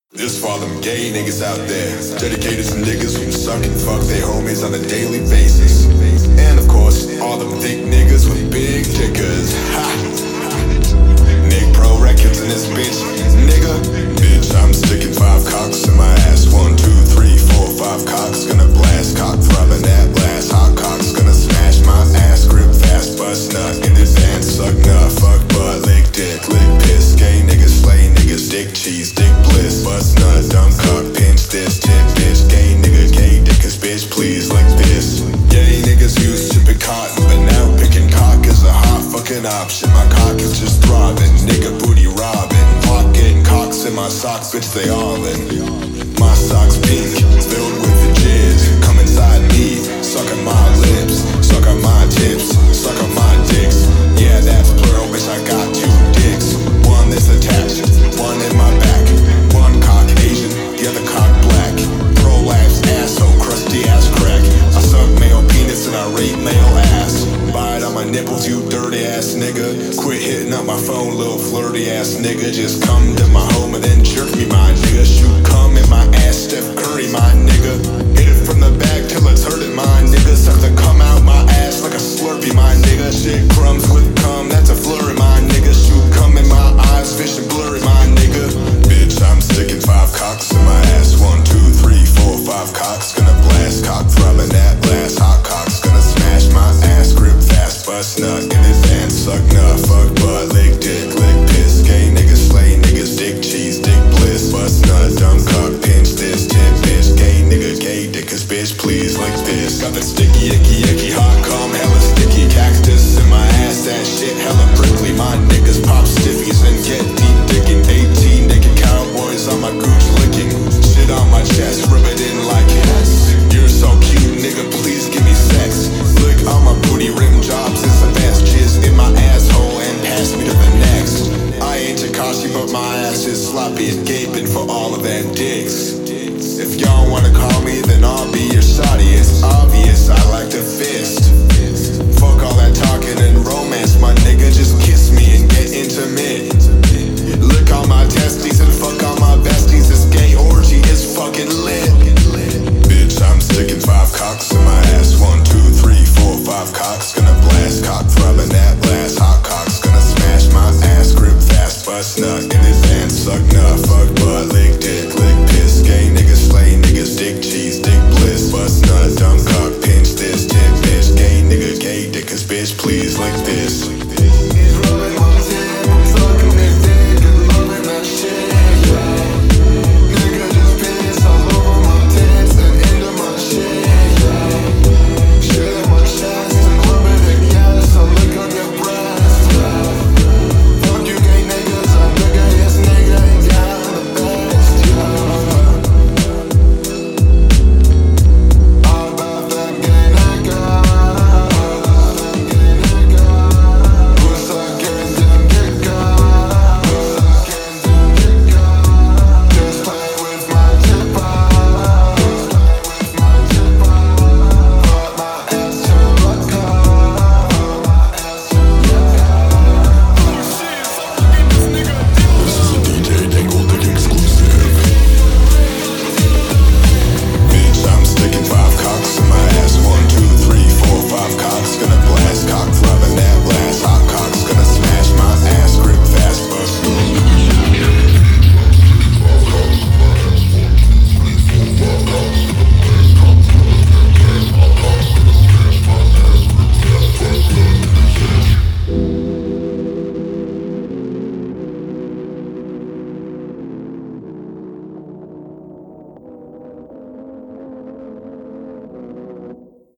This for all them gay niggas out there, dedicated to niggas who suck and fuck their homies on a daily basis. And of course, all them thick niggas with big dickers. Ha! Nick Pro Records in this bitch, nigga. Bitch, I'm sticking 5 cocks in my ass. 1, 2, 3, 4, 5 cocks. Gonna blast, cock throbbing that blast. Hot cocks gonna smash my ass. Grip fast, bust nut in his hand. Suck nut, fuck butt, lick dick, lick piss. Gay niggas, slay niggas, dick cheese, dick bliss. Bust nut, dumb cock, pinch this, tip bitch. Gay nigga, gay dickers, bitch, please like this. Gay niggas used to pick cotton, but now picking cock is a hot fucking option. My cock is just throbbing, nigga booty robbing. Hot getting cocks in my socks, bitch, they all in. My socks pink, filled with the jizz. Come inside me, suck on my lips, suck on my tips, suck on my dicks. Yeah, that's plural, bitch, I got 2 dicks. One that's attached, one in my back. One cock Asian, the other cock black. Prolapse asshole, crusty ass crack. I suck male penis and I rape male ass. Bite on my nipples, you dirty ass nigga. Quit hitting up my phone, little flirty ass nigga. Just come to my home and then jerk me, my nigga. Shoot cum in my ass, Steph Curry, my nigga. Hit it from the back till it's hurting, my nigga. Suck the cum out my ass like a Slurpee, my nigga. Shit crumbs with cum, that's a flurry, my nigga. Shoot cum in my eyes, vision blurry, my nigga. Bitch, I'm sticking 5 cocks in my ass. 1, 2, 3, 4, 5 cocks. Gonna blast, cock throbbing that blast. Hot cocks gonna smash my ass. Grip fast, bust nut in his hand. Suck nut, fuck butt, lick dick, lick piss. Gay niggas, slay niggas, dick cheese, dick bliss. Bust nut, dumb cock, pinch this, tip bitch. Gay nigga, gay dickers, bitch, please like this. Got that sticky, icky, icky, hot cum, hella sticky. Cactus in my ass, that shit hella prickly. My niggas pop stiffies and get deep dicking. 18 naked cowboys on my gooch licking. Shit on my chest, rub it in like yes. You're so cute, nigga, please give me sex. Lick on my booty, rim jobs is the best. Jizz in my asshole and pass me to the next. I ain't Takashi, but my ass is sloppy and gaping for all of them dicks. If y'all wanna call me, then I'll be your shawty. It's obvious I like to fist.